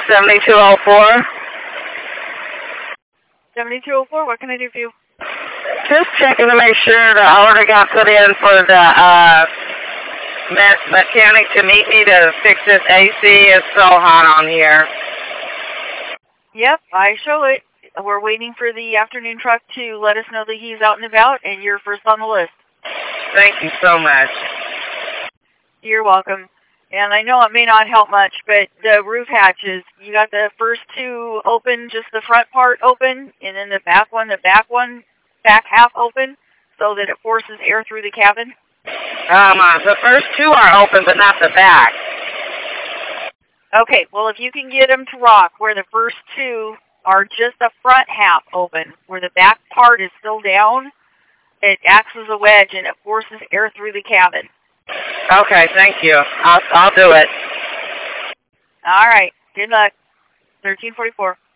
7204. 7204, what can I do for you? Just checking to make sure the order got put in for the mechanic to meet me to fix this AC. It's so hot on here. Yep, I show it. We're waiting for the afternoon truck to let us know that he's out and about, and you're first on the list. Thank you so much. You're welcome. And I know it may not help much, but the roof hatches, you got the first two open, just the front part open, and then the back half open, so that it forces air through the cabin? The first two are open, but not the back. Okay, well, if you can get them to rock where the first two are just the front half open, where the back part is still down, it acts as a wedge and it forces air through the cabin. Okay, thank you. I'll do it. All right. Good luck. 1344.